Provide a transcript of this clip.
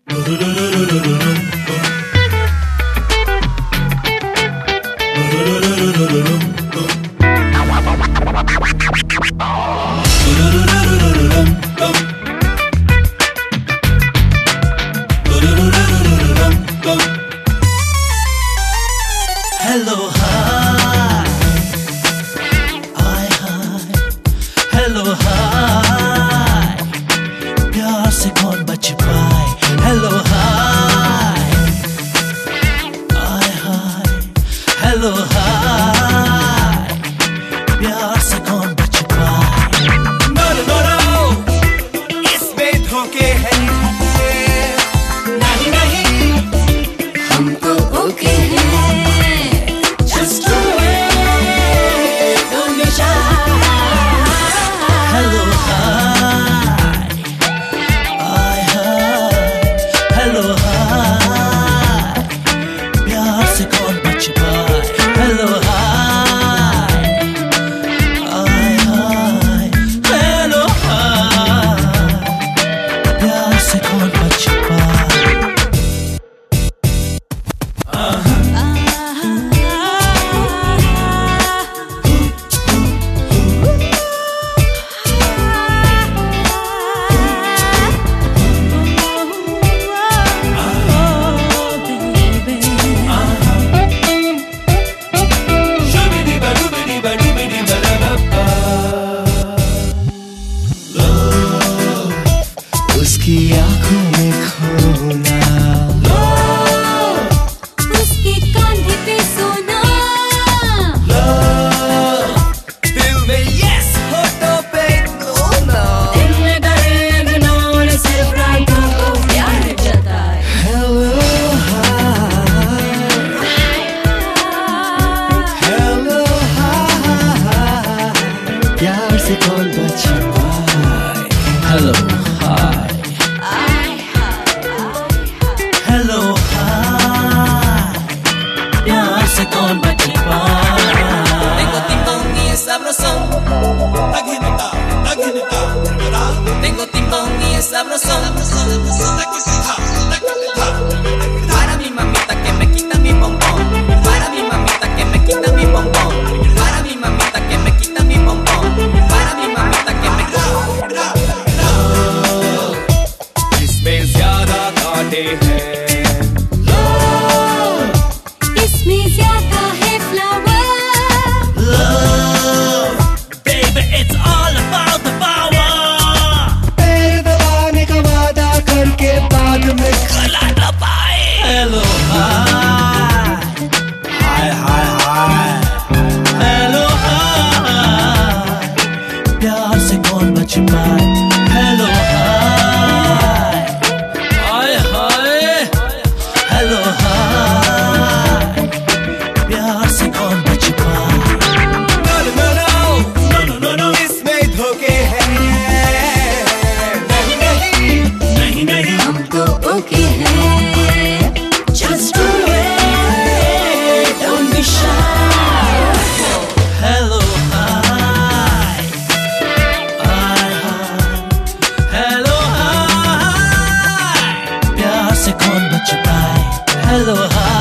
Hello hi hi hi hello hi प्यार से कौन बच पाए hello hi hi hi hello hi प्यार से कौन बच पाए नो नो नो इसमें धोखे हैं नहीं नहीं हम तो ओके हैं उसकी आंखों में खोना उसके कांधे पे सोना दिल में यस होठों पे रोना दिल में दर्द नौन सिर्फ रातों को प्यार जताए हेलो हाय हेलो हाय प्यार से कौन बच पाए हेलो हाय हेलो हाय प्यार से कौन बच पाए Tengo timbón y es sabrosón. Tengo timbón y es sabrosón. Para mi mamita que me quita mi bombón. Para mi mamita que me quita mi bombón. Para mi mamita que me quita mi bombón. Para mi mamita que me quita. इसमें ज्यादा कांटे हैं इसमें ज्यादा है flower Love, baby, it's all about the power. तेरे दबाने का वादा करके बाद में खला न पाए. Hello, hi, hi, hi, hi. Hello, hi. प्यार से कौन बच पाए? Hello, hi, hi, hi. Hello, hi. प्यार से कौन बच पाए? इसमें धोखे हैं नहीं नहीं नहीं नहीं हम तो ओके हैं just do it don't be shy hello hi hi hi hello hi प्यार से कौन बच पाए हेलो हाय